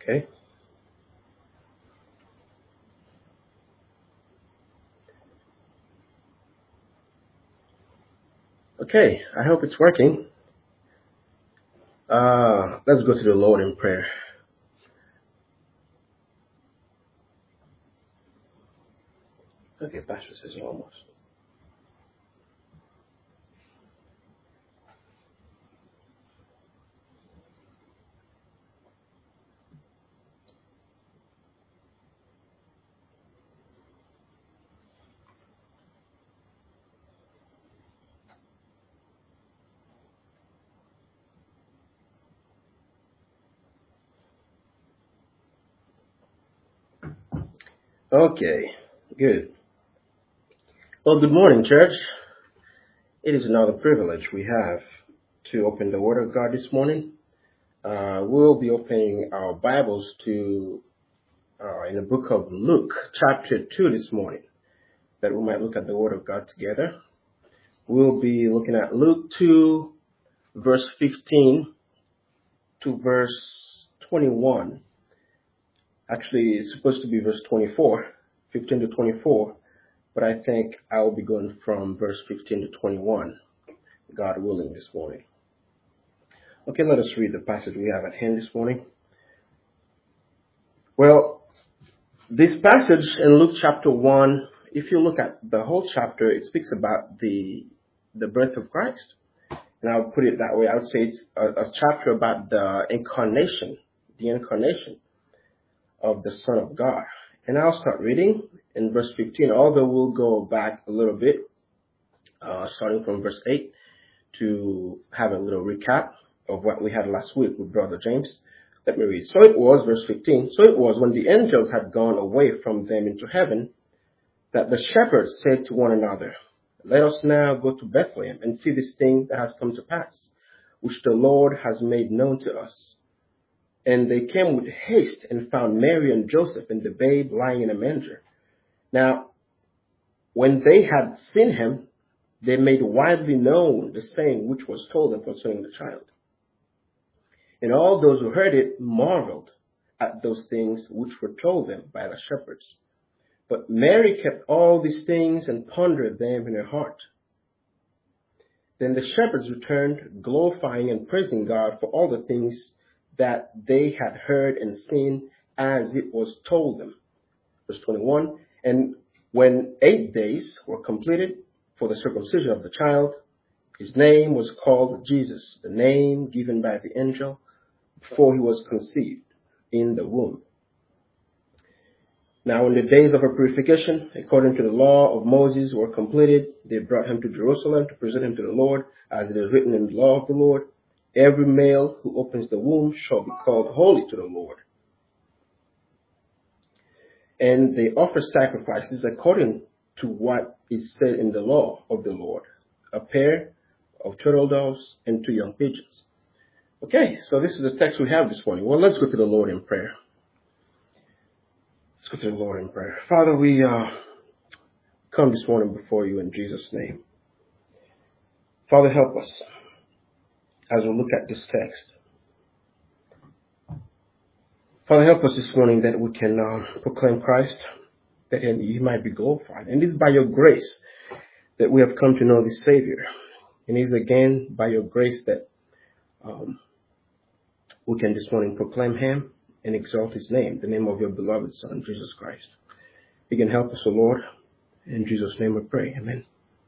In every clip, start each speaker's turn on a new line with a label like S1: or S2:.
S1: Okay. Okay, I hope it's working. Let's go to the Lord in prayer. Okay, Pastor says almost. Okay, good. Well, good morning, church. It is another privilege we have to open the Word of God this morning. We'll be opening our Bibles to in the book of Luke, chapter 2 this morning, that we might look at the Word of God together. We'll be looking at Luke 2, verse 15 to verse 21. Actually, it's supposed to be verse 24, 15 to 24, but I think I will be going from verse 15 to 21, God willing, this morning. Okay, let us read the passage we have at hand this morning. Well, this passage in Luke chapter 1, if you look at the whole chapter, it speaks about the birth of Christ. And I'll put it that way. I would say it's a chapter about the incarnation of the Son of God. And I'll start reading in verse 15, although we'll go back a little bit, starting from verse 8, to have a little recap of what we had last week with Brother James. Let me read. So it was, verse 15, so it was when the angels had gone away from them into heaven, that the shepherds said to one another, let us now go to Bethlehem and see this thing that has come to pass, which the Lord has made known to us. And they came with haste and found Mary and Joseph and the babe lying in a manger. Now, when they had seen him, they made widely known the saying which was told them concerning the child. And all those who heard it marveled at those things which were told them by the shepherds. But Mary kept all these things and pondered them in her heart. Then the shepherds returned, glorifying and praising God for all the things that they had heard and seen as it was told them. Verse 21, and when 8 days were completed for the circumcision of the child, his name was called Jesus, the name given by the angel before he was conceived in the womb. Now, when the days of her purification, according to the law of Moses, were completed, they brought him to Jerusalem to present him to the Lord, as it is written in the law of the Lord. Every male who opens the womb shall be called holy to the Lord. And they offer sacrifices according to what is said in the law of the Lord, a pair of turtle doves and 2 young pigeons. Okay, so this is the text we have this morning. Well, let's go to the Lord in prayer. Let's go to the Lord in prayer. Father, we come this morning before you in Jesus' name. Father, help us as we look at this text. Father, help us this morning that we can proclaim Christ, that he might be glorified. And it is by your grace that we have come to know this Savior. And it is again by your grace that we can this morning proclaim him and exalt his name, the name of your beloved Son, Jesus Christ. You can help us, O Lord. In Jesus' name we pray. Amen.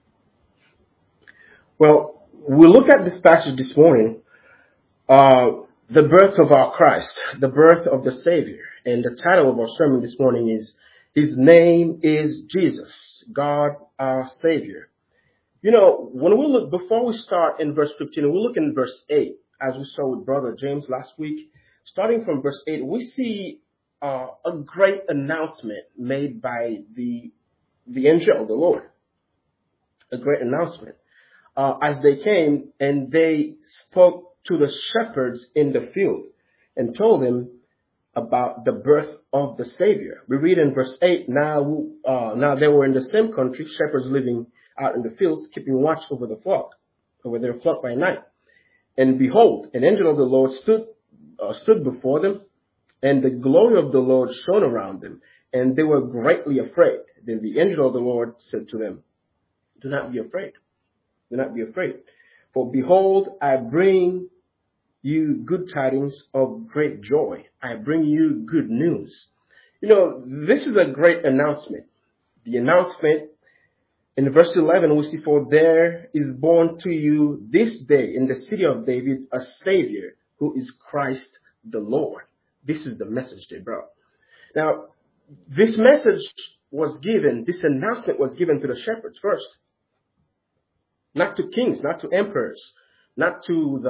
S1: Well, we'll look at this passage this morning, the birth of our Christ, the birth of the Savior. And the title of our sermon this morning is, His Name is Jesus, God our Savior. You know, when we look, before we start in verse 15, we look in verse 8, as we saw with Brother James last week. Starting from verse 8, we see a great announcement made by the angel of the Lord. A great announcement. As they came and they spoke to the shepherds in the field and told them about the birth of the Savior. We read in verse 8, now they were in the same country, shepherds living out in the fields, keeping watch over the flock, over their flock by night. And behold, an angel of the Lord stood before them, and the glory of the Lord shone around them, and they were greatly afraid. Then the angel of the Lord said to them, do not be afraid. Do not be afraid. For behold, I bring you good tidings of great joy. I bring you good news. You know, this is a great announcement. The announcement in verse 11, we see, for there is born to you this day in the city of David a Savior who is Christ the Lord. This is the message they brought. Now, this message was given, this announcement was given to the shepherds first. Not to kings, not to emperors, not to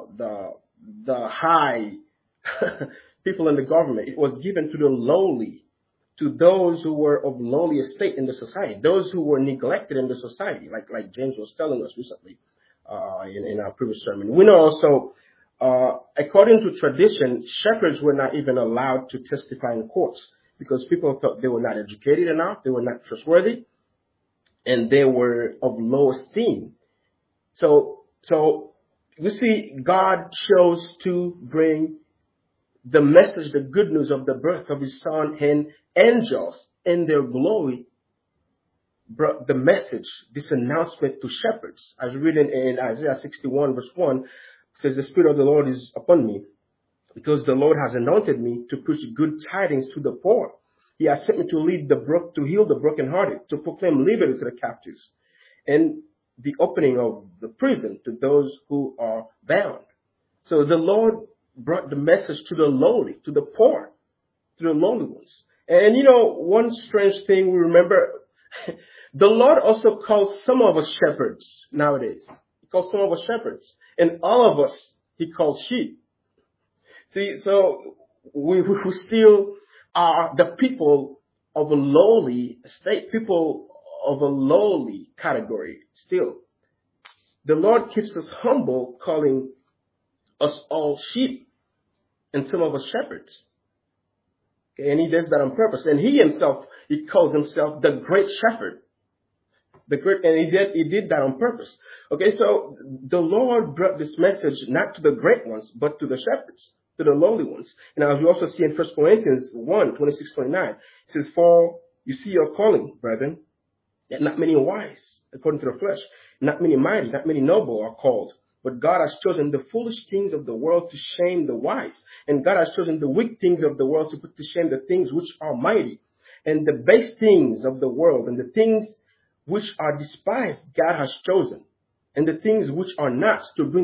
S1: the high people in the government. It was given to the lowly, to those who were of lowly estate in the society, those who were neglected in the society, like James was telling us recently in our previous sermon. We know also, according to tradition, shepherds were not even allowed to testify in courts because people thought they were not educated enough, they were not trustworthy, and they were of low esteem. So you see, God chose to bring the message, the good news of the birth of his son, and angels in their glory brought the message, this announcement to shepherds. As written in Isaiah 61 verse 1, it says, the Spirit of the Lord is upon me, because the Lord has anointed me to preach good tidings to the poor. He has sent me to heal the brokenhearted, to proclaim liberty to the captives, and the opening of the prison to those who are bound. So the Lord brought the message to the lowly, to the poor, to the lonely ones. And you know, one strange thing we remember, the Lord also calls some of us shepherds nowadays. He calls some of us shepherds, and all of us he calls sheep. See, so we still are the people of a lowly state, people of a lowly category still. The Lord keeps us humble, calling us all sheep and some of us shepherds. Okay, and he does that on purpose. And he calls himself the great shepherd. And he did that on purpose. Okay, so the Lord brought this message not to the great ones, but to the shepherds, to the lowly ones. And as we also see in 1 Corinthians 1, 26, 29, it says, for you see your calling, brethren, that not many wise, according to the flesh, not many mighty, not many noble are called. But God has chosen the foolish things of the world to shame the wise. And God has chosen the weak things of the world to put to shame the things which are mighty. And the base things of the world and the things which are despised, God has chosen. And the things which are not, to bring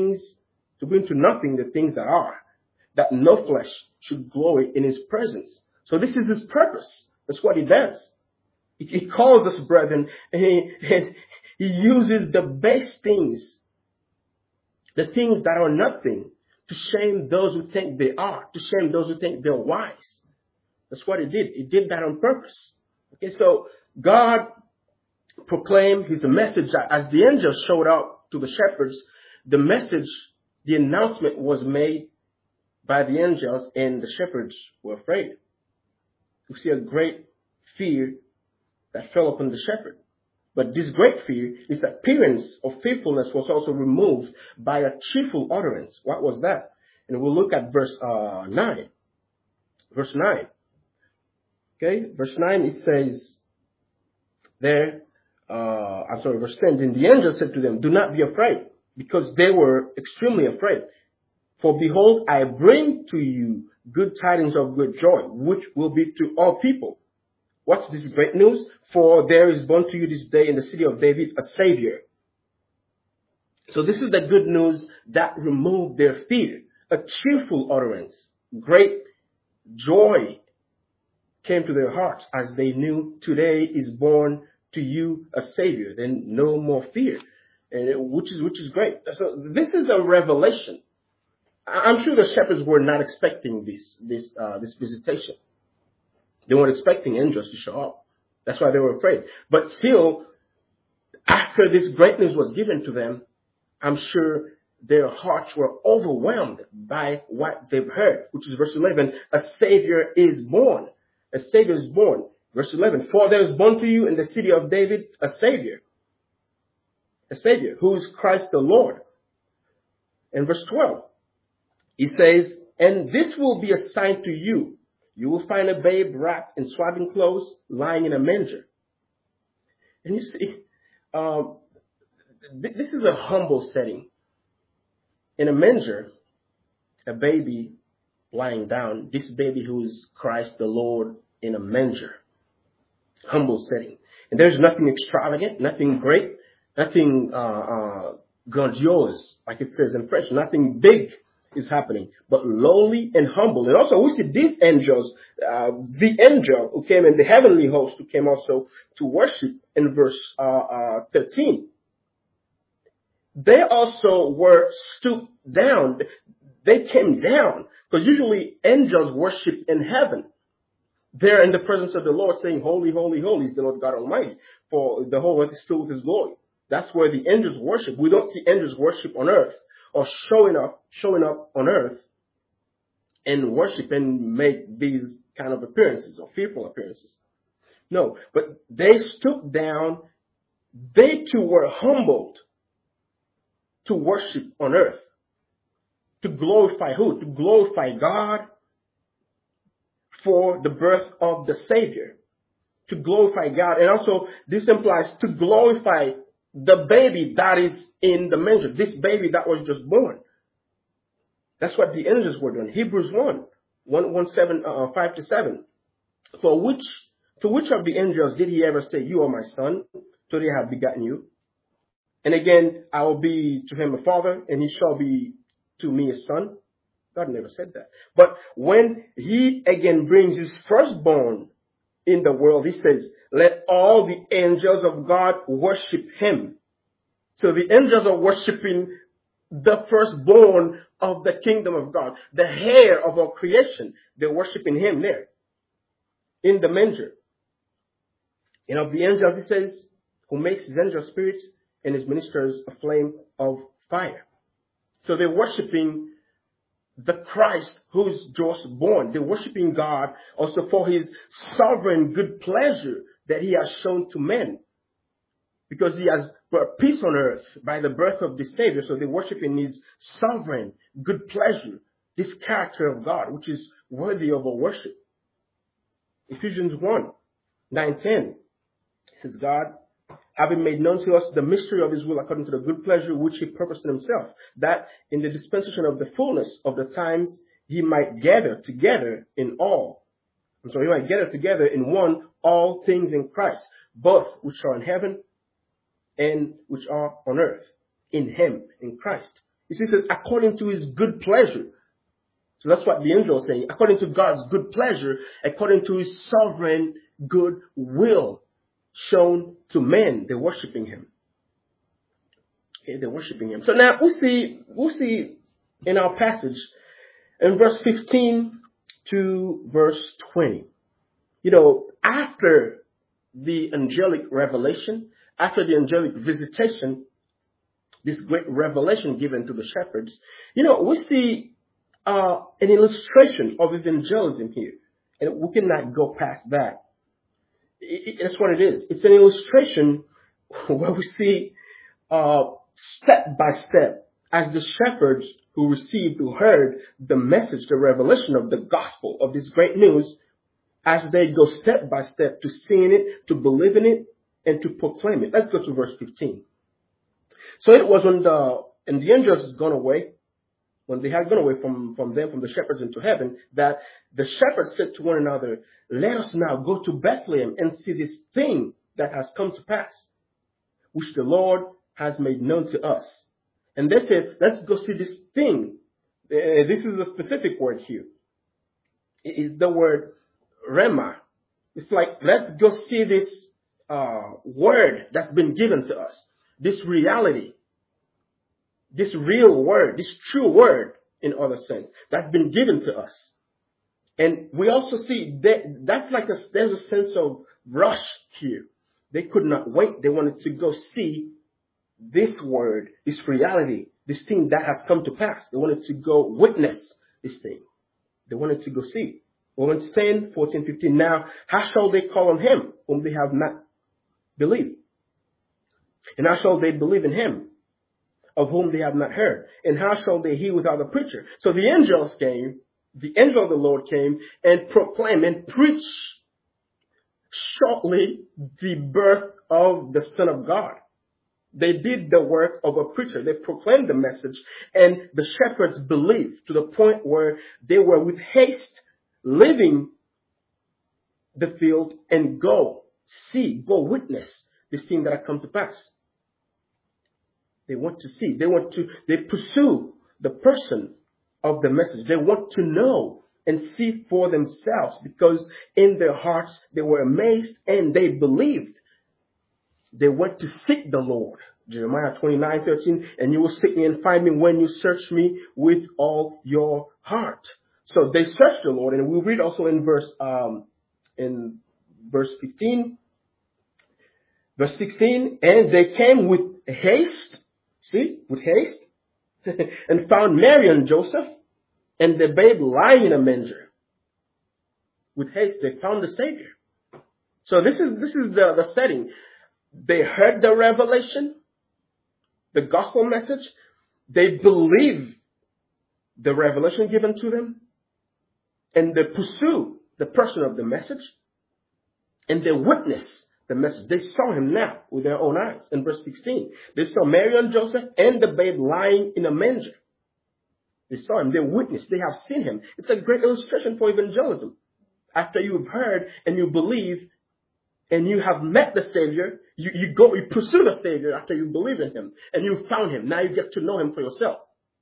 S1: to nothing the things that are, that no flesh should glory in his presence. So this is his purpose. That's what he does. He calls us brethren, and he uses the base things, the things that are nothing, to shame those who think they are, to shame those who think they're wise. That's what he did. He did that on purpose. Okay, so God proclaimed his message. As the angels showed up to the shepherds, the message, the announcement was made by the angels, and the shepherds were afraid. We see a great fear that fell upon the shepherd. But this great fear, this appearance of fearfulness, was also removed by a cheerful utterance. What was that? And we'll look at verse 9. Verse 9. Okay, verse 9, it says there, verse 10, then the angel said to them, do not be afraid, because they were extremely afraid. For behold, I bring to you good tidings of great joy, which will be to all people. What's this great news? For there is born to you this day in the city of David a Savior. So this is the good news that removed their fear. A cheerful utterance. Great joy came to their hearts as they knew today is born to you a Savior. Then no more fear, and which is great. So this is a revelation. I'm sure the shepherds were not expecting this visitation. They weren't expecting angels to show up. That's why they were afraid. But still, after this great news was given to them, I'm sure their hearts were overwhelmed by what they've heard, which is verse 11. A Savior is born. A Savior is born. Verse 11. For there is born to you in the city of David a Savior. A Savior, who is Christ the Lord. In verse 12, he says, And this will be a sign to you. You will find a babe wrapped in swaddling clothes, lying in a manger. And you see, this is a humble setting. In a manger, a baby lying down. This baby who is Christ the Lord in a manger. Humble setting. And there's nothing extravagant, nothing great, nothing grandiose, like it says in French. Nothing big is happening, but lowly and humble. And also we see these angels, the angel who came in the heavenly host, who came also to worship in verse 13. They also were stooped down. They came down, because usually angels worship in heaven. They're in the presence of the Lord saying, holy, holy, holy is the Lord God Almighty, for the whole earth is filled with his glory. That's where the angels worship. We don't see angels worship on earth or showing up on earth and worship and make these kind of appearances or fearful appearances. No, but they stooped down. They too were humbled to worship on earth. To glorify who? To glorify God for the birth of the Savior. To glorify God. And also this implies to glorify the baby that is in the manger. This baby that was just born. That's what the angels were doing. Hebrews 5-7. To which of the angels did he ever say, you are my son, today I have begotten you? And again, I will be to him a father, and he shall be to me a son. God never said that. But when he again brings his firstborn in the world, he says, let all the angels of God worship him. So the angels are worshiping the firstborn of the kingdom of God, the heir of our creation. They're worshiping him there in the manger. And of the angels, he says, who makes his angel spirits and his ministers a flame of fire. So they're worshiping the Christ who is just born. They're worshiping God also for his sovereign good pleasure that he has shown to men. Because he has brought peace on earth by the birth of the Savior. So they're worshiping his sovereign good pleasure, this character of God, which is worthy of our worship. Ephesians 1:9-10 says, God, having made known to us the mystery of his will according to the good pleasure which he purposed in himself, that in the dispensation of the fullness of the times he might gather together in all. And so he might gather together in one all things in Christ, both which are in heaven and which are on earth, in him, in Christ. It says, according to his good pleasure. So that's what the angel is saying. According to God's good pleasure, according to his sovereign good will shown to men, they're worshiping him. Okay, they're worshiping him. So now we'll see in our passage in verse 15 to verse 20. After the angelic revelation, after the angelic visitation, this great revelation given to the shepherds, we see an illustration of evangelism here. And we cannot go past that. That's what it is. It's an illustration where we see step by step as the shepherds who heard the message, the revelation of the gospel, of this great news, as they go step by step to seeing it, to believe in it, and to proclaim it. Let's go to verse 15. So it was when the angels had gone away, when they had gone away from the shepherds into heaven, that the shepherds said to one another, let us now go to Bethlehem and see this thing that has come to pass, which the Lord has made known to us. And they said, let's go see this thing. This is a specific word here. It's the word Rema. It's like, let's go see this word that's been given to us. This reality. This real word. This true word, in other sense, that's been given to us. And we also see that's like there's a sense of rush here. They could not wait. They wanted to go see this word, this reality, this thing that has come to pass. They wanted to go witness this thing. They wanted to go see. Romans 10, 14, 15. Now, how shall they call on him whom they have not believed? And how shall they believe in him of whom they have not heard? And how shall they hear without a preacher? So the angels came the angel of the Lord came and proclaimed and preached shortly the birth of the Son of God. They did the work of a preacher. They proclaimed the message, and the shepherds believed to the point where they were with haste leaving the field and go witness this thing that had come to pass. They want to see. They pursue the person of the message. They want to know and see for themselves, because in their hearts they were amazed and they believed. They went to seek the Lord. Jeremiah 29:13, and you will seek me and find me when you search me with all your heart. So they searched the Lord, and we read also in verse 15, verse 16, and they came with haste, and found Mary and Joseph and the babe lying in a manger. With haste, they found the Savior. So this is the setting. They heard the revelation, the gospel message. They believe the revelation given to them, and they pursue the person of the message, and they witness the message. They saw him now with their own eyes. In verse 16, they saw Mary and Joseph and the babe lying in a manger. They saw him. They witnessed. They have seen him. It's a great illustration for evangelism. After you've heard and you believe and you have met the Savior, you pursue the Savior after you believe in him and you found him. Now you get to know him for yourself.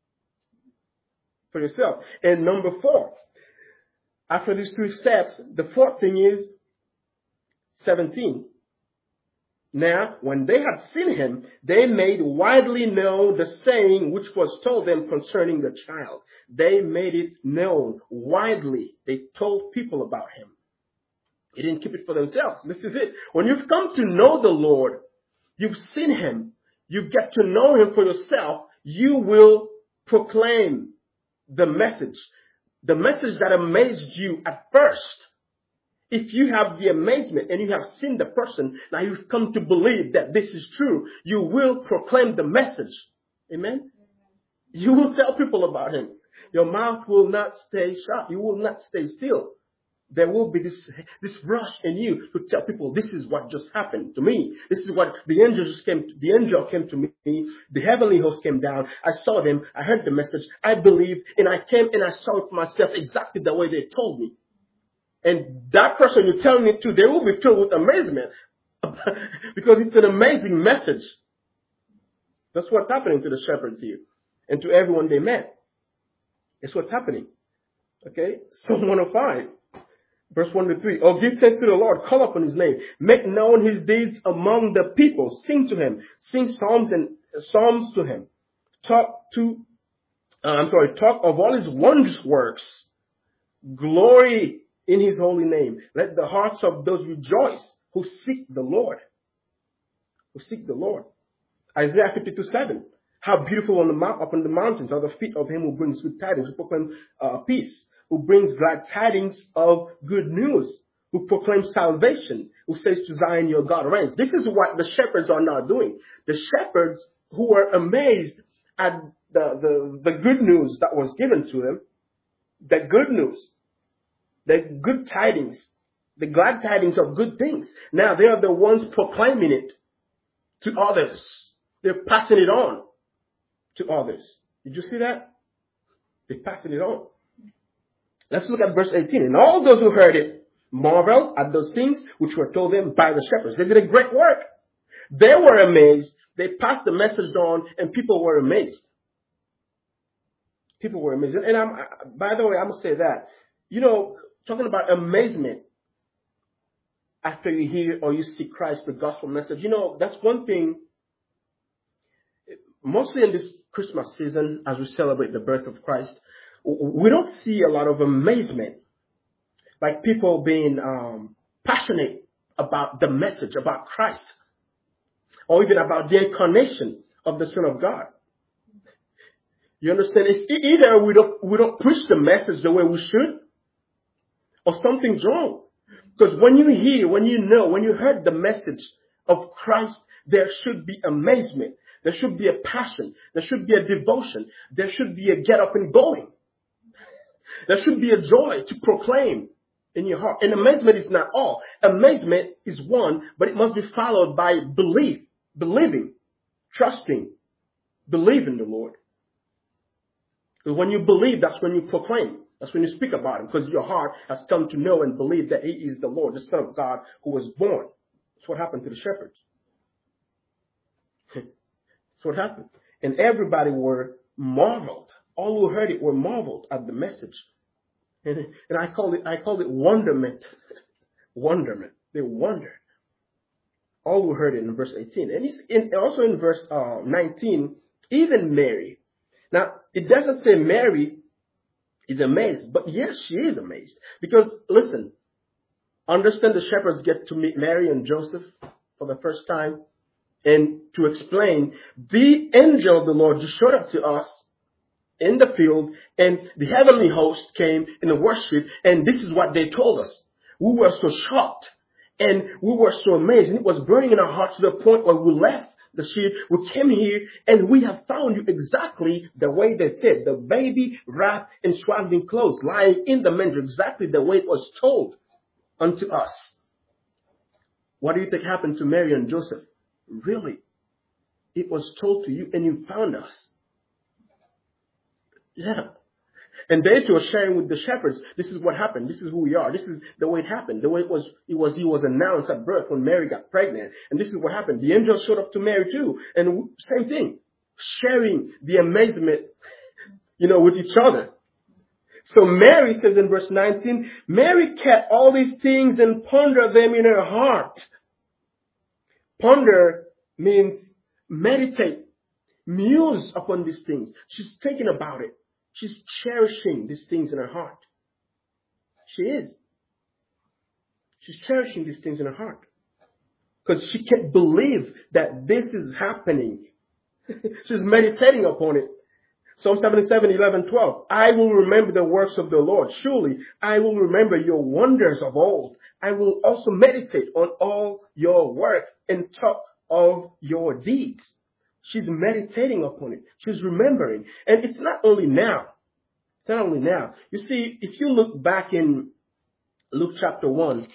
S1: And number 4, after these 3 steps, the 4th thing is 17. Now, when they had seen him, they made widely known the saying which was told them concerning the child. They made it known widely. They told people about him. They didn't keep it for themselves. This is it. When you've come to know the Lord, you've seen him, you get to know him for yourself, you will proclaim the message that amazed you at first. If you have the amazement and you have seen the person, now you've come to believe that this is true, you will proclaim the message. Amen? You will tell people about him. Your mouth will not stay shut. You will not stay still. There will be this rush in you to tell people, this is what just happened to me. This is what the angel came to me. The heavenly host came down. I saw them. I heard the message. I believed, and I came and I saw it for myself exactly the way they told me. And that person you're telling it to, they will be filled with amazement because it's an amazing message. That's what's happening to the shepherds here and to everyone they met. It's what's happening. Okay? Psalm 105, verse 1-3. Oh, give thanks to the Lord. Call upon his name. Make known his deeds among the people. Sing to him. Sing psalms to him. Talk of all his wondrous works. Glory in his holy name. Let the hearts of those rejoice who seek the Lord. Isaiah 52:7. How beautiful up on the mountains are the feet of him who brings good tidings, who proclaims peace, who brings glad tidings of good news, who proclaims salvation, who says to Zion, your God reigns. This is what the shepherds are now doing. The shepherds who were amazed at the good news that was given to them, the good news, the good tidings, the glad tidings of good things. Now they are the ones proclaiming it to others. They're passing it on to others. Did you see that? They're passing it on. Let's look at verse 18. And all those who heard it marveled at those things which were told them by the shepherds. They did a great work. They were amazed. They passed the message on, and people were amazed. People were amazed. And by the way, I'm going to say that, talking about amazement after you hear or you see Christ, the gospel message, that's one thing. Mostly in this Christmas season, as we celebrate the birth of Christ, we don't see a lot of amazement, like people being passionate about the message, about Christ, or even about the incarnation of the Son of God. You understand? It's either we don't preach the message the way we should, or something's wrong. Because when you heard the message of Christ, there should be amazement. There should be a passion. There should be a devotion. There should be a get up and going. There should be a joy to proclaim in your heart. And amazement is not all. Amazement is one, but it must be followed by believing, trusting, believing the Lord. Because when you believe, that's when you proclaim. That's when you speak about him, because your heart has come to know and believe that he is the Lord, the Son of God who was born. That's what happened to the shepherds. That's what happened. And everybody were marveled. All who heard it were marveled at the message. And I called it wonderment. Wonderment. They wondered. All who heard it in verse 18. And also in verse 19, even Mary. Now, it doesn't say Mary is amazed, but yes, she is amazed. Because, listen, understand the shepherds get to meet Mary and Joseph for the first time. And to explain, the angel of the Lord just showed up to us in the field, and the heavenly host came in worship, and this is what they told us. We were so shocked, and we were so amazed, and it was burning in our hearts to the point where we left the sheep. We came here, and we have found you exactly the way they said. The baby wrapped in swaddling clothes, lying in the manger, exactly the way it was told unto us. What do you think happened to Mary and Joseph? Really? It was told to you, and you found us. Yeah. And they too are sharing with the shepherds. This is what happened. This is who we are. This is the way it happened. The way he was announced at birth when Mary got pregnant. And this is what happened. The angel showed up to Mary too. And same thing. Sharing the amazement, with each other. So Mary says in verse 19, Mary kept all these things and pondered them in her heart. Ponder means meditate, muse upon these things. She's thinking about it. She's cherishing these things in her heart. She is. She's cherishing these things in her heart. Because she can't believe that this is happening. She's meditating upon it. Psalm 77, 11, 12. I will remember the works of the Lord. Surely I will remember your wonders of old. I will also meditate on all your work and talk of your deeds. She's meditating upon it. She's remembering. And it's not only now. It's not only now. You see, if you look back in Luke chapter 1,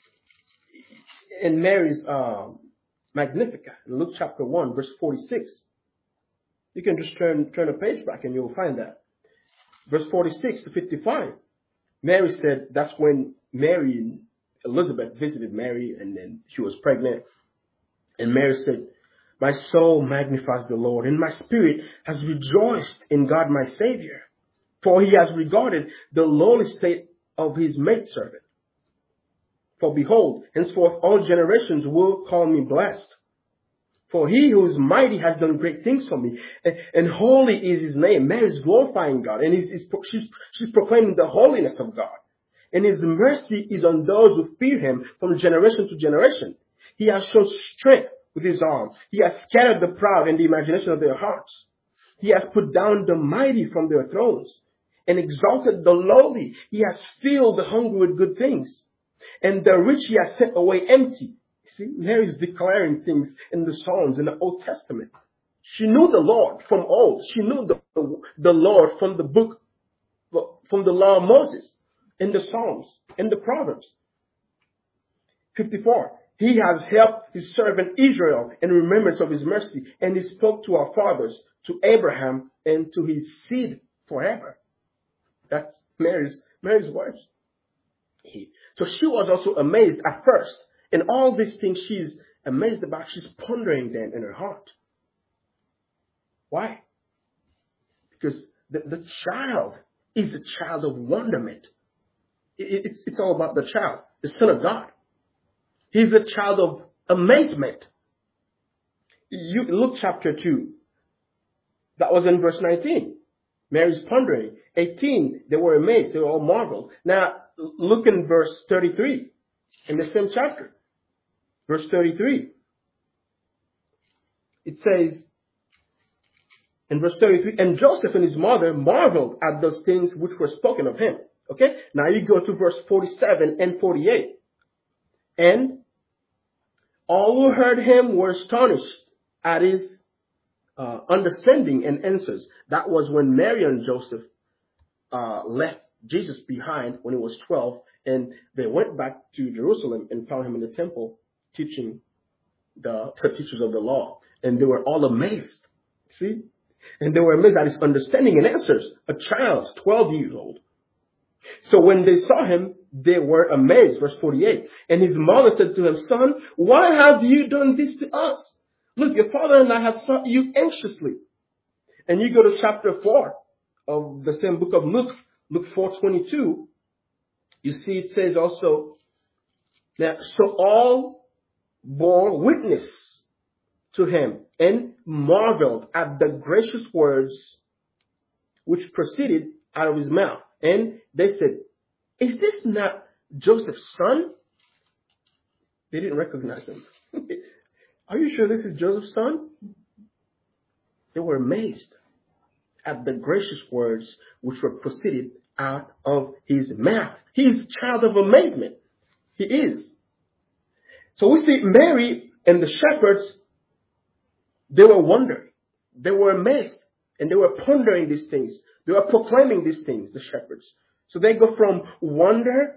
S1: in Mary's Magnificat, in Luke chapter 1, verse 46, you can just turn a page back and you'll find that. Verse 46 to 55. Mary said, that's when Elizabeth visited Mary, and then she was pregnant. And Mary said, my soul magnifies the Lord, and my spirit has rejoiced in God my Savior. For he has regarded the lowly state of his maidservant. For behold, henceforth all generations will call me blessed. For he who is mighty has done great things for me, and holy is his name. Mary is glorifying God, and she's proclaiming the holiness of God. And his mercy is on those who fear him from generation to generation. He has shown strength with his arm. He has scattered the proud in the imagination of their hearts. He has put down the mighty from their thrones and exalted the lowly. He has filled the hungry with good things, and the rich he has sent away empty. See, Mary is declaring things in the Psalms in the Old Testament. She knew the Lord from old. She knew the Lord from the book, from the law of Moses, in the Psalms, in the Proverbs. 54. He has helped his servant Israel in remembrance of his mercy, and he spoke to our fathers, to Abraham, and to his seed forever. That's Mary's words. So she was also amazed at first. And all these things she's amazed about, she's pondering them in her heart. Why? Because the child is a child of wonderment. It's all about the child, the Son of God. He's a child of amazement. Luke chapter 2. That was in verse 19. Mary's pondering. 18, they were amazed. They were all marveled. Now, look in verse 33 in the same chapter. Verse 33. It says, in verse 33, and Joseph and his mother marveled at those things which were spoken of him. Okay? Now you go to verse 47 and 48. And all who heard him were astonished at his understanding and answers. That was when Mary and Joseph left Jesus behind when he was 12, and they went back to Jerusalem and found him in the temple teaching the teachers of the law. And they were all amazed. See? And they were amazed at his understanding and answers. A child, 12 years old. So when they saw him, they were amazed. Verse 48. And his mother said to him, Son, why have you done this to us? Look, your father and I have sought you anxiously. And you go to chapter 4 of the same book of Luke, Luke 4:22. You see it says also that so all bore witness to him and marveled at the gracious words which proceeded out of his mouth. And they said, Is this not Joseph's son? They didn't recognize him. Are you sure this is Joseph's son? They were amazed at the gracious words which were proceeded out of his mouth. He is a child of amazement. He is. So we see Mary and the shepherds, they were wondering. They were amazed. And they were pondering these things. They were proclaiming these things, the shepherds. So they go from wonder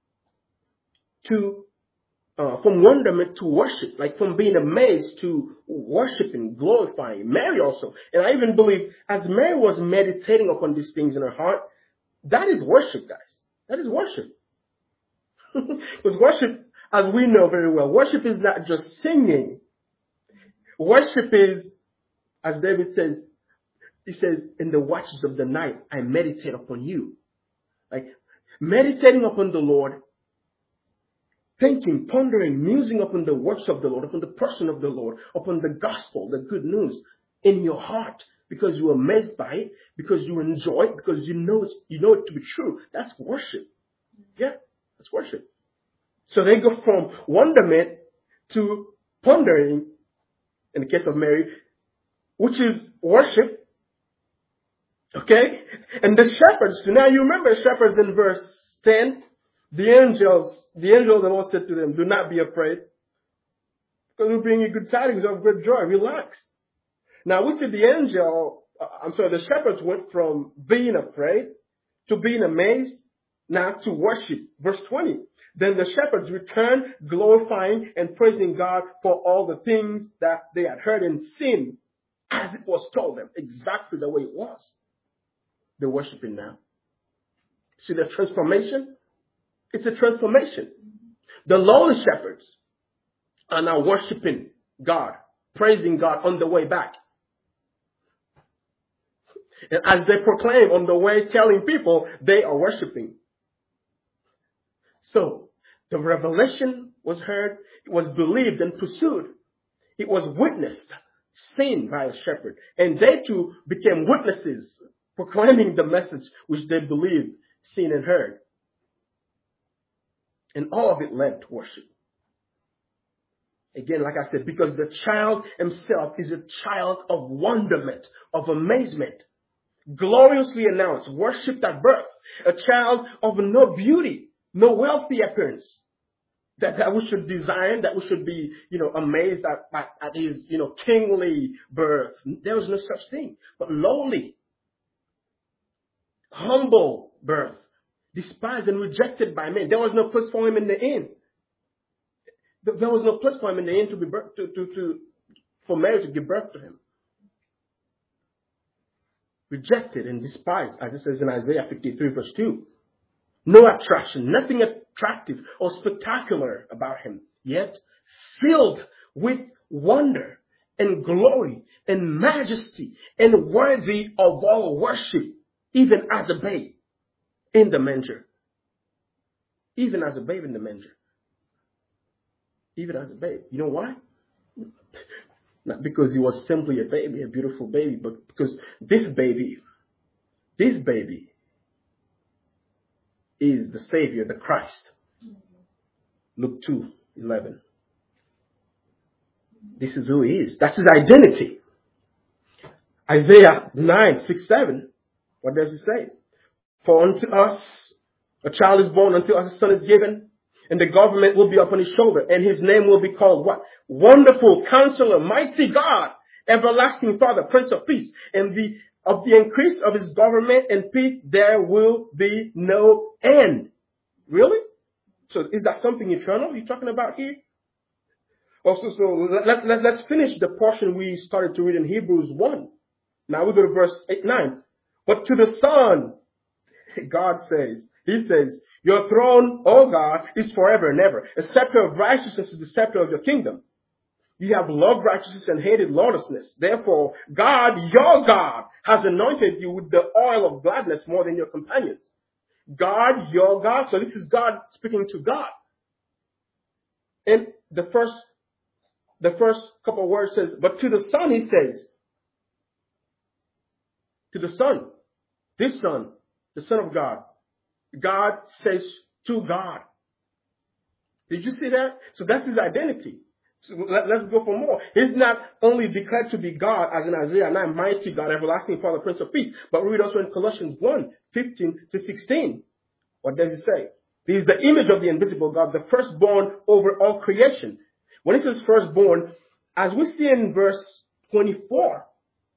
S1: to from wonderment to worship, like from being amazed to worshiping, glorifying. Mary also. And I even believe as Mary was meditating upon these things in her heart, that is worship, guys. That is worship. Because worship, as we know very well, worship is not just singing. Worship is, as David says, he says, in the watches of the night, I meditate upon you. Like meditating upon the Lord, thinking, pondering, musing upon the works of the Lord, upon the person of the Lord, upon the gospel, the good news in your heart, because you're amazed by it, because you enjoy it, because you know it to be true. That's worship. Yeah, that's worship. So they go from wonderment to pondering, in the case of Mary, which is worship. Okay? And the shepherds, now you remember shepherds in verse 10, the angel of the Lord said to them, do not be afraid, because we bring you good tidings of great joy. Relax. Now we see the shepherds went from being afraid to being amazed, now to worship. Verse 20. Then the shepherds returned, glorifying and praising God for all the things that they had heard and seen, as it was told them, exactly the way it was. They're worshiping now. See the transformation? It's a transformation. The lowly shepherds are now worshiping God, praising God on the way back. And as they proclaim on the way, telling people, they are worshiping. So, the revelation was heard, it was believed and pursued. It was witnessed, seen by a shepherd. And they too became witnesses, proclaiming the message which they believed, seen and heard. And all of it led to worship. Again, like I said, because the child himself is a child of wonderment, of amazement. Gloriously announced, worshipped at birth. A child of no beauty, no wealthy appearance. That we should design, that we should be, amazed at his, kingly birth. There was no such thing. But lowly, humble birth. Despised and rejected by men. There was no place for him in the inn. There was no place for him in the inn to be birth, for Mary to give birth to him. Rejected and despised, as it says in Isaiah 53 verse 2. No attraction, nothing attractive or spectacular about him. Yet filled with wonder and glory and majesty and worthy of all worship, even as a babe. In the manger. Even as a babe in the manger. Even as a babe. You know why? Not because he was simply a baby, a beautiful baby, but because this baby is the Savior, the Christ. Luke 2:11. This is who he is. That's his identity. Isaiah 9:6-7. What does it say? For unto us a child is born, unto us a son is given, and the government will be upon his shoulder, and his name will be called what? Wonderful Counselor, Mighty God, Everlasting Father, Prince of Peace. And the of the increase of his government and peace, there will be no end. Really? So is that something eternal you're talking about here? Also, so let's finish the portion we started to read in Hebrews 1. Now we go to verse 8, 9. But to the Son, God says, He says, your throne, O God, is forever and ever. A scepter of righteousness is the scepter of your kingdom. You have loved righteousness and hated lawlessness. Therefore, God, your God, has anointed you with the oil of gladness more than your companions. God, your God. So this is God speaking to God. And the first couple of words says, but to the Son, He says, to the Son, this Son, the Son of God. God says to God. Did you see that? So that's His identity. So let's go for more. He's not only declared to be God, as in Isaiah 9, mighty God, everlasting Father, Prince of Peace, but read also in Colossians 1, 15 to 16. What does it say? He is the image of the invisible God, the firstborn over all creation. When it says firstborn, as we see in verse 24,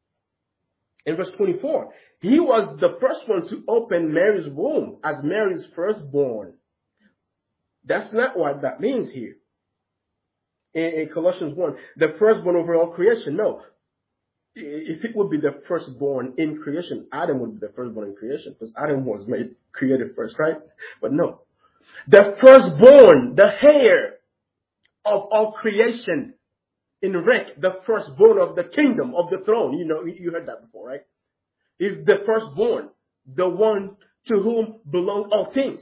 S1: He was the first one to open Mary's womb as Mary's firstborn. That's not what that means here. In Colossians 1, the firstborn over all creation. No. If it would be the firstborn in creation, Adam would be the firstborn in creation, because Adam was created first, right? But no. The firstborn, the heir of all creation, in rank, the firstborn of the kingdom, of the throne. You know, you heard that before, right? Is the firstborn, the one to whom belong all things.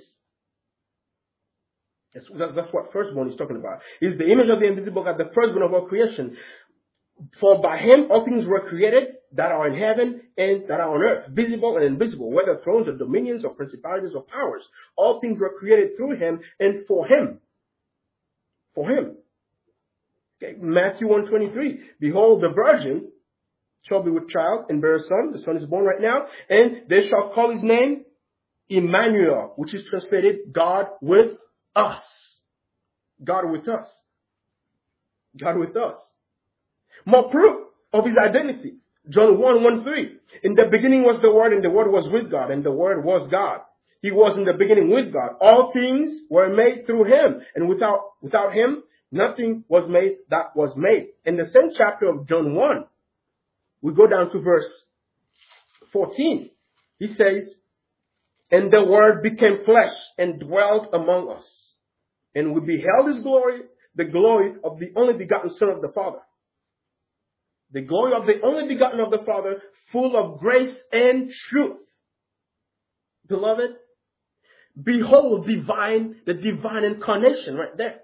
S1: That's what firstborn is talking about. Is the image of the invisible God, the firstborn of all creation. For by Him all things were created that are in heaven and that are on earth, visible and invisible, whether thrones or dominions or principalities or powers. All things were created through Him and for Him. For Him. Okay. Matthew 1:23. Behold, the virgin shall be with child and bear a son. The son is born right now. And they shall call His name Emmanuel, which is translated God with us. God with us. God with us. More proof of His identity. John 1:3. In the beginning was the Word, and the Word was with God, and the Word was God. He was in the beginning with God. All things were made through Him, and without Him, nothing was made that was made. In the same chapter of John 1, we go down to verse 14. He says, and the Word became flesh and dwelt among us. And we beheld His glory, the glory of the only begotten Son of the Father. The glory of the only begotten of the Father, full of grace and truth. Beloved, behold the divine incarnation right there.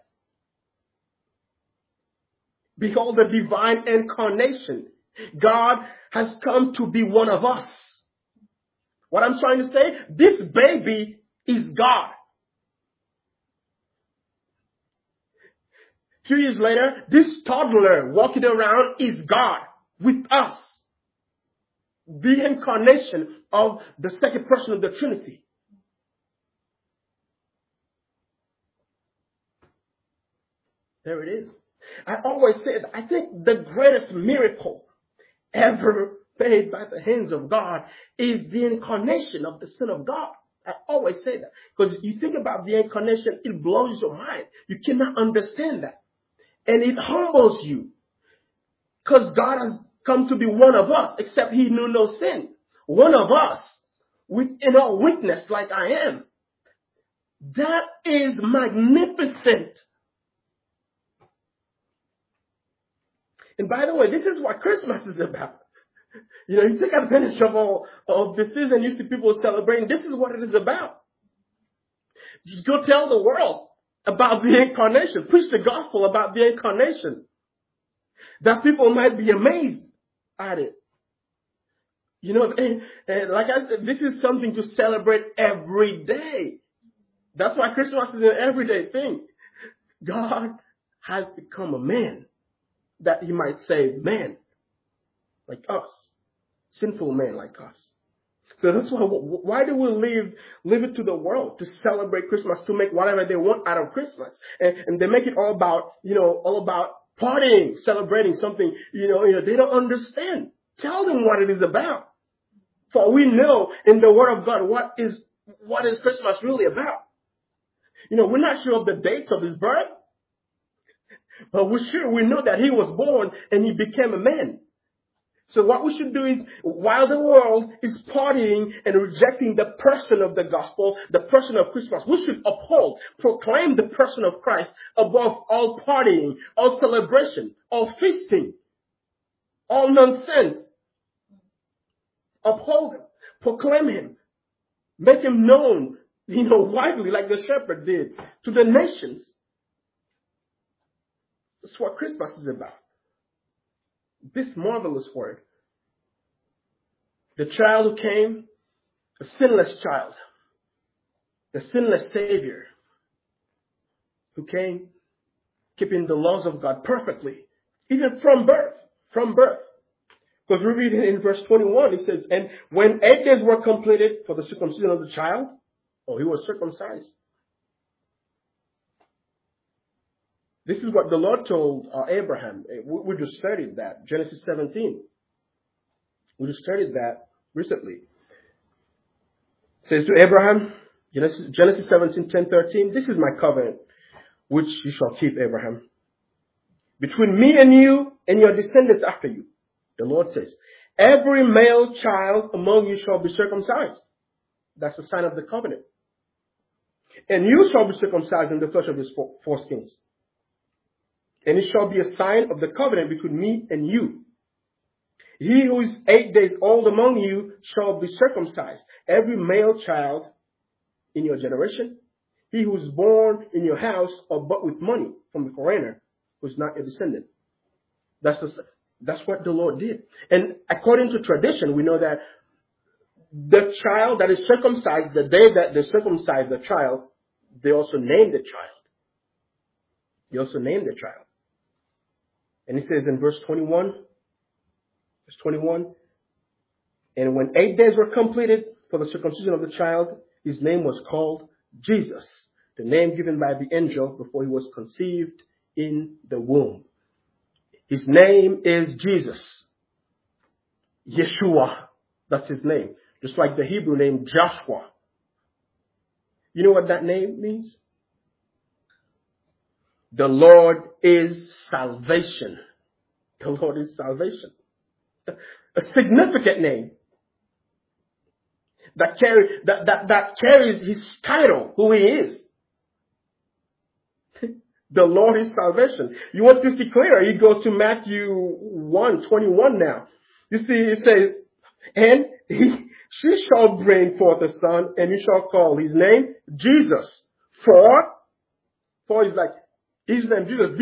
S1: Behold the divine incarnation. God has come to be one of us. What I'm trying to say, this baby is God. 2 years later, this toddler walking around is God with us. The incarnation of the second person of the Trinity. There it is. I always say that I think the greatest miracle ever made by the hands of God is the incarnation of the Son of God. I always say that. Because you think about the incarnation, it blows your mind. You cannot understand that. And it humbles you. Because God has come to be one of us, except He knew no sin. One of us, in all weakness like I am. That is magnificent. And by the way, this is what Christmas is about. You know, you take advantage of all of the season, you see people celebrating. This is what it is about. You go tell the world about the incarnation. Preach the gospel about the incarnation. That people might be amazed at it. You know, and like I said, this is something to celebrate every day. That's why Christmas is an everyday thing. God has become a man that He might save man like us. Sinful man like us. So that's why do we leave it to the world to celebrate Christmas, to make whatever they want out of Christmas? And they make it all about partying, celebrating something, they don't understand. Tell them what it is about. For we know in the Word of God what is Christmas really about. We're not sure of the dates of his birth, but we know that he was born and he became a man. So what we should do is, while the world is partying and rejecting the person of the gospel, the person of Christmas, we should proclaim the person of Christ above all partying, all celebration, all feasting, all nonsense. Uphold him, proclaim him, make him known, widely like the shepherd did to the nations. That's what Christmas is about. This marvelous word. The child who came, a sinless child, the sinless Savior, who came keeping the laws of God perfectly, even from birth. Because we read in verse 21, it says, and when 8 days were completed for the circumcision of the child, he was circumcised. This is what the Lord told Abraham. We just studied that, Genesis 17. We just studied that recently. It says to Abraham, Genesis 17, 10, 13, this is my covenant, which you shall keep, Abraham, between me and you and your descendants after you. The Lord says, every male child among you shall be circumcised. That's the sign of the covenant. And you shall be circumcised in the flesh of his foreskins. And it shall be a sign of the covenant between me and you. He who is 8 days old among you shall be circumcised. Every male child in your generation, he who is born in your house or bought with money from the foreigner, who is not your descendant. That's what the Lord did. And according to tradition, we know that the child that is circumcised, the day that they circumcise the child, they also name the child. And it says in verse 21, and when 8 days were completed for the circumcision of the child, his name was called Jesus, the name given by the angel before he was conceived in the womb. His name is Jesus. Yeshua, that's his name. Just like the Hebrew name Joshua. You know what that name means? The Lord is salvation. The Lord is salvation. A significant name that carries his title, who he is. The Lord is salvation. You want to see clearer? You go to Matthew 1:21 now. You see, it says, and she shall bring forth a son, and you shall call his name Jesus. For is like his name Jesus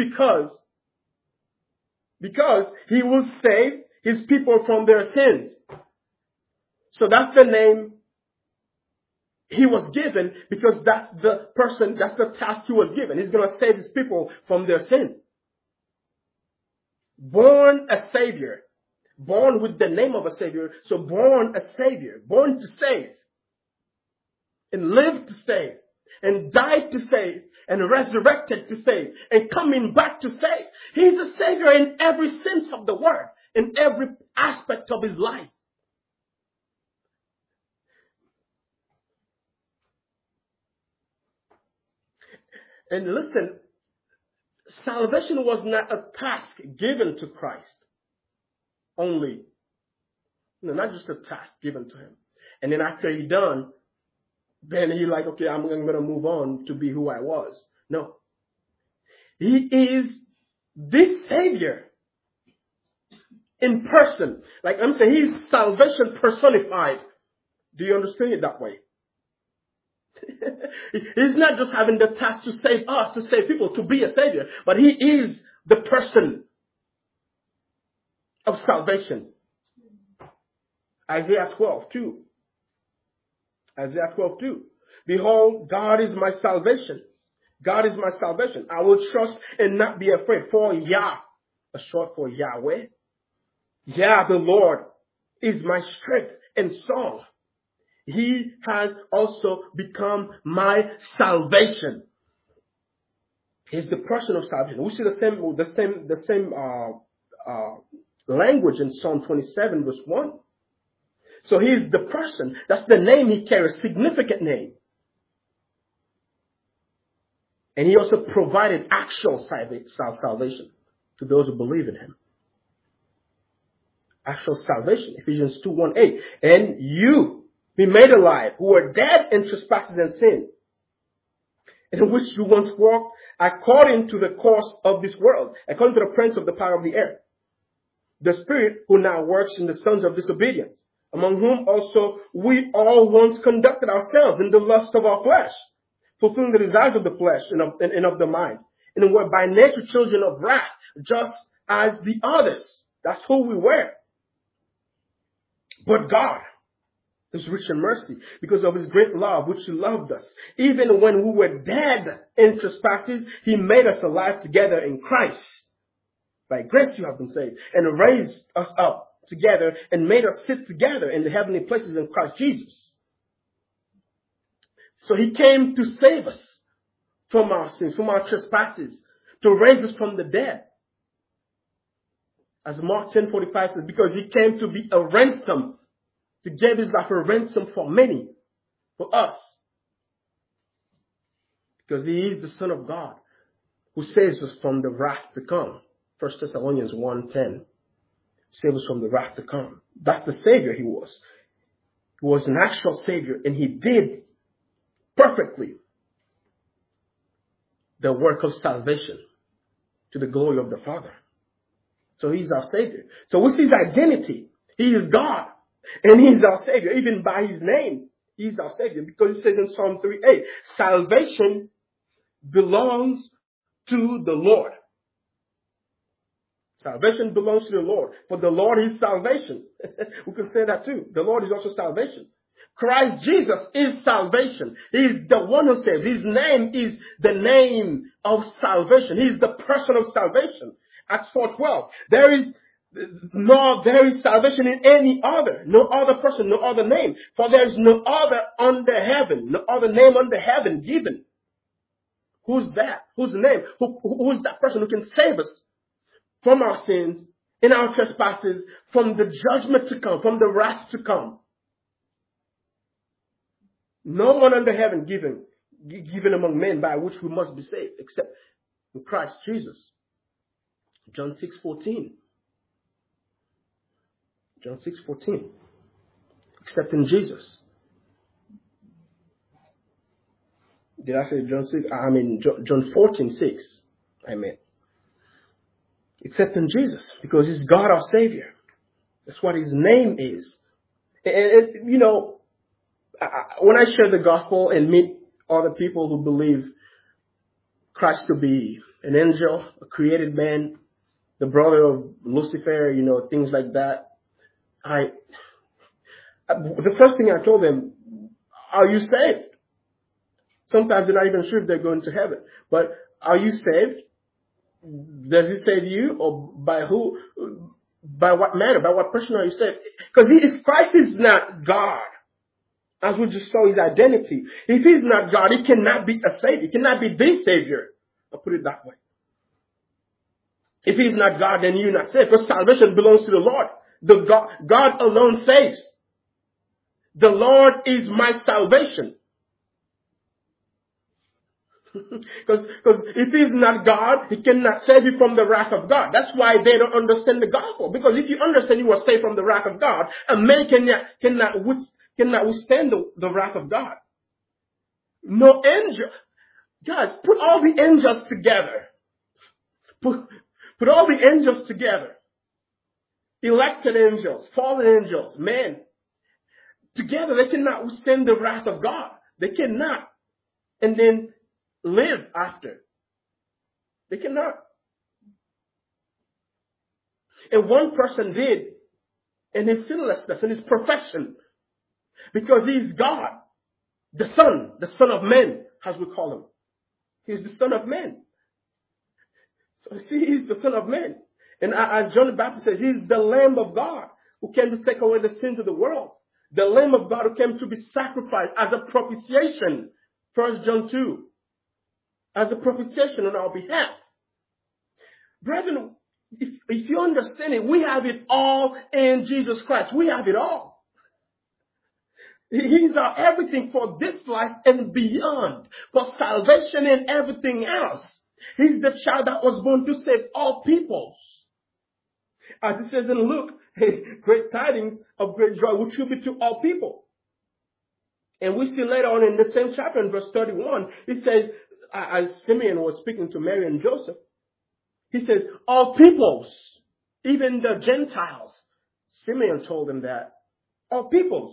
S1: because he will save his people from their sins. So that's the name he was given, because that's the task he was given. He's going to save his people from their sin. Born a Savior. Born with the name of a Savior. So born a Savior. Born to save. And lived to save. And died to save. And resurrected to save. And coming back to save. He's a Savior in every sense of the word. In every aspect of his life. And listen, salvation was not a task given to Christ only. No, not just a task given to him. And then after he done, then he like, okay, I'm going to move on to be who I was. No. He is the Savior in person. Like I'm saying, he's salvation personified. Do you understand it that way? He's not just having the task to save us, to save people, to be a Savior, but he is the person of salvation. Isaiah 12:2. Isaiah 12:2. Behold, God is my salvation. God is my salvation. I will trust and not be afraid. For Yah, a short for Yahweh. Yah, the Lord, is my strength and song. He has also become my salvation. He's the person of salvation. We see the same language in Psalm 27 verse 1. So he's the person. That's the name he carries, significant name. And he also provided actual salvation to those who believe in him. Actual salvation. Ephesians 2:1-8. And you be made alive, who were dead in trespasses and sin, in which you once walked according to the course of this world, according to the prince of the power of the air, the spirit who now works in the sons of disobedience, among whom also we all once conducted ourselves in the lust of our flesh, fulfilling the desires of the flesh and of the mind, and were by nature children of wrath, just as the others. That's who we were. But God is rich in mercy, because of his great love, which he loved us. Even when we were dead in trespasses, he made us alive together in Christ. By grace you have been saved, and raised us up together and made us sit together in the heavenly places in Christ Jesus. So he came to save us from our sins, from our trespasses, to raise us from the dead. As Mark 10:45 says, because he came to be a ransom, to give his life a ransom for many, for us. Because he is the Son of God, who saves us from the wrath to come. 1 Thessalonians 1:10. Save us from the wrath to come. That's the Savior he was. He was an actual Savior, and he did perfectly the work of salvation to the glory of the Father. So he's our Savior. So what's his identity? He is God, and he's our Savior. Even by his name, he's our Savior. Because it says in Psalm 3:8, salvation belongs to the Lord. Salvation belongs to the Lord. For the Lord is salvation. We can say that too. The Lord is also salvation. Christ Jesus is salvation. He is the one who saves. His name is the name of salvation. He is the person of salvation. Acts 4:12. There is salvation in any other. No other person, no other name. For there is no other under heaven. No other name under heaven given. Who's that? Who's the name? Who is that person who can save us from our sins, in our trespasses, from the judgment to come, from the wrath to come? No one under heaven given among men by which we must be saved, except in Christ Jesus. John 6:14. John 6:14. Except in Jesus. Did I say John 6? I mean John 14:6. I meant. Except in Jesus, because he's God our Savior. That's what his name is. And you know, when I share the gospel and meet other people who believe Christ to be an angel, a created man, the brother of Lucifer, you know, things like that, the first thing I told them, are you saved? Sometimes they're not even sure if they're going to heaven. But are you saved? Does he save you, or by who? By what manner? By what person are you saved? Because if Christ is not God, as we just saw his identity, if he's not God, he cannot be a Savior. He cannot be the Savior. I'll put it that way. If he's not God, then you're not saved. Because salvation belongs to the Lord. God alone saves. The Lord is my salvation. Because if he's not God, he cannot save you from the wrath of God. That's why they don't understand the gospel. Because if you understand you are saved from the wrath of God, a man cannot withstand the wrath of God. No angel. Guys, put all the angels together. Put all the angels together. Elected angels, fallen angels, men. Together they cannot withstand the wrath of God. They cannot. And then live after. They cannot. And one person did in his sinlessness, in his perfection. Because he's God. The Son of Man, as we call him. He's the Son of Man. So see, he's the Son of Man. And as John the Baptist said, he's the Lamb of God who came to take away the sins of the world. The Lamb of God who came to be sacrificed as a propitiation. 1 John 2. As a propitiation on our behalf. Brethren, if you understand it, we have it all in Jesus Christ. We have it all. He's our everything for this life and beyond, for salvation and everything else. He's the child that was born to save all peoples. As it says in Luke, great tidings of great joy, which will be to all people. And we see later on in the same chapter in verse 31, it says, as Simeon was speaking to Mary and Joseph, he says, all peoples, even the Gentiles. Simeon told them that. All peoples.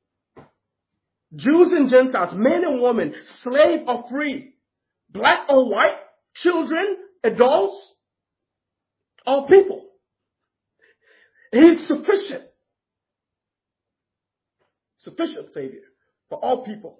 S1: Jews and Gentiles, men and women, slave or free, black or white, children, adults, all people. He's sufficient. Sufficient Savior for all people.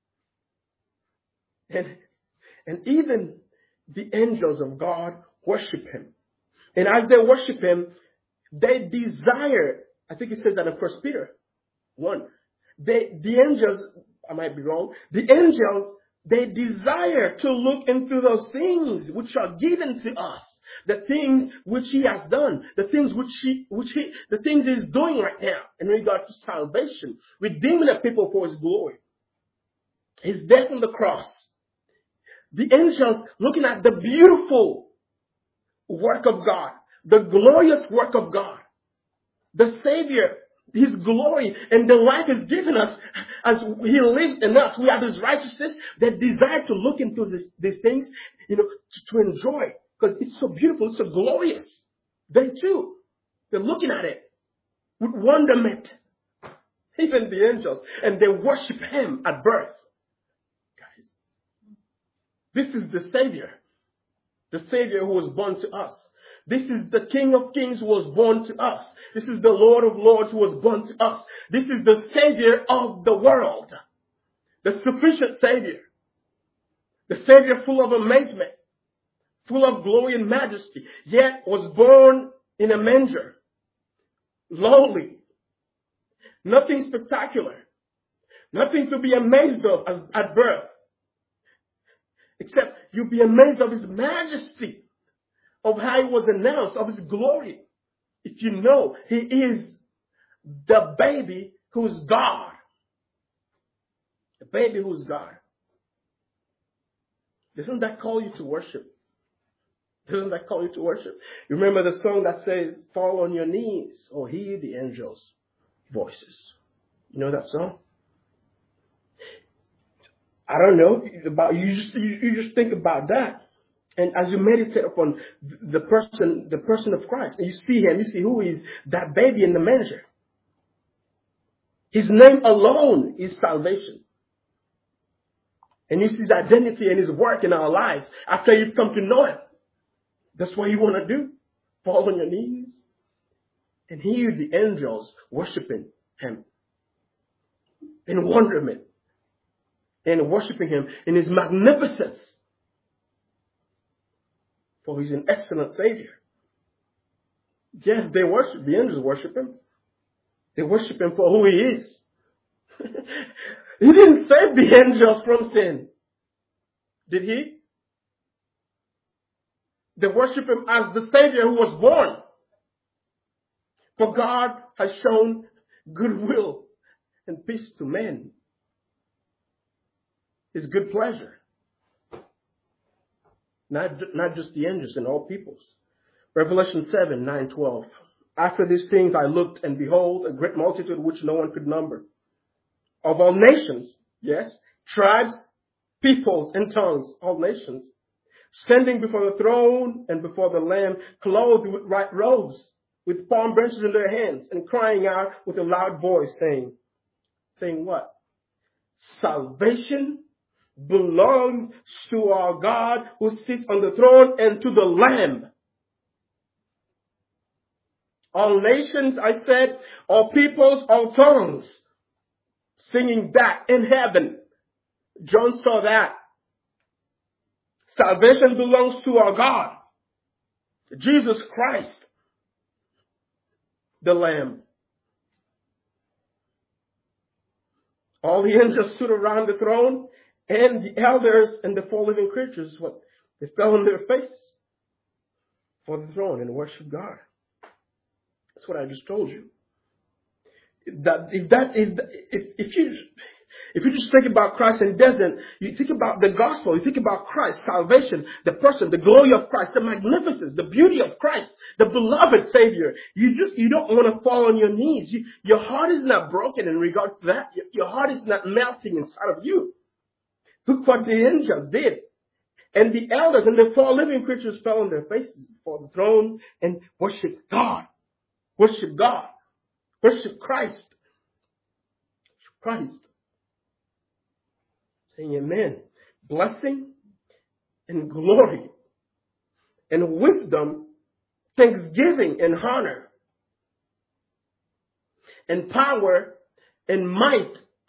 S1: And even the angels of God worship Him. And as they worship Him, they desire, I think it says that in 1 Peter 1, the angels, I might be wrong, the angels, they desire to look into those things which are given to us. The things which He has done, the things the things He's doing right now in regard to salvation, redeeming the people for His glory. His death on the cross. The angels looking at the beautiful work of God, the glorious work of God, the Savior, His glory, and the life He's given us as He lives in us. We have His righteousness. They desire to look into these things, to enjoy. Because it's so beautiful, it's so glorious. They too, they're looking at it with wonderment. Even the angels. And they worship Him at birth. Guys, this is the Savior. The Savior who was born to us. This is the King of Kings who was born to us. This is the Lord of Lords who was born to us. This is the Savior of the world. The sufficient Savior. The Savior full of amazement. Full of glory and majesty, yet was born in a manger, lowly, nothing spectacular, nothing to be amazed of at birth, except you'll be amazed of His majesty, of how He was announced, of His glory. If you know He is the baby who's God, the baby who's God. Doesn't that call you to worship? Doesn't that call you to worship? You remember the song that says, fall on your knees or hear the angels' voices. You know that song? I don't know about you. You just think about that. And as you meditate upon the person of Christ, and you see Him, you see who is that baby in the manger. His name alone is salvation. And you see His identity and His work in our lives after you've come to know Him. That's what you want to do. Fall on your knees and hear the angels worshiping Him in wonderment and worshiping Him in His magnificence. For He's an excellent Savior. Yes, the angels worship Him. They worship Him for who He is. He didn't save the angels from sin. Did He? They worship Him as the Savior who was born. For God has shown goodwill and peace to men. His good pleasure. Not just the angels and all peoples. Revelation 7:9-12. After these things I looked, and behold, a great multitude which no one could number. Of all nations, yes, tribes, peoples, and tongues, all nations, standing before the throne and before the Lamb, clothed with white robes, with palm branches in their hands, and crying out with a loud voice, saying what? Salvation belongs to our God who sits on the throne and to the Lamb. All nations, I said, all peoples, all tongues, singing back in heaven. John saw that. Salvation belongs to our God, Jesus Christ, the Lamb. All the angels stood around the throne, and the elders and the four living creatures, they fell on their faces for the throne and worshiped God. That's what I just told you. If you just think about Christ and doesn't, you think about the gospel, you think about Christ, salvation, the person, the glory of Christ, the magnificence, the beauty of Christ, the beloved Savior. You don't want to fall on your knees. Your heart is not broken in regard to that. Your heart is not melting inside of you. Look what the angels did. And the elders and the four living creatures fell on their faces before the throne and worshiped God. Worship God. Worship Christ. Christ. Saying amen. Blessing and glory and wisdom, thanksgiving and honor and power and might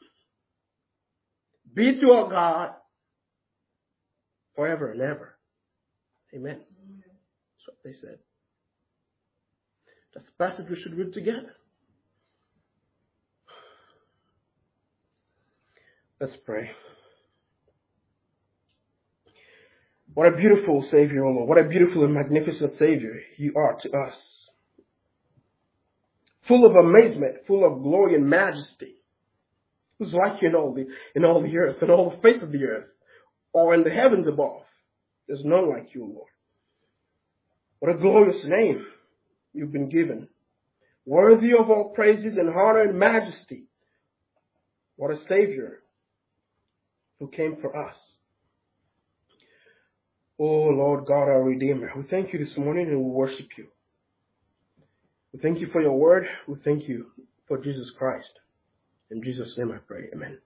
S1: be to our God forever and ever. Amen. That's what they said. That's the passage we should read together. Let's pray. What a beautiful Savior, O Lord. What a beautiful and magnificent Savior you are to us. Full of amazement, full of glory and majesty. Who's like you in all the earth, in all the face of the earth, or in the heavens above. There's none like you, Lord. What a glorious name you've been given. Worthy of all praises and honor and majesty. What a Savior who came for us. Oh, Lord God, our Redeemer, we thank you this morning and we worship you. We thank you for your word. We thank you for Jesus Christ. In Jesus' name I pray. Amen.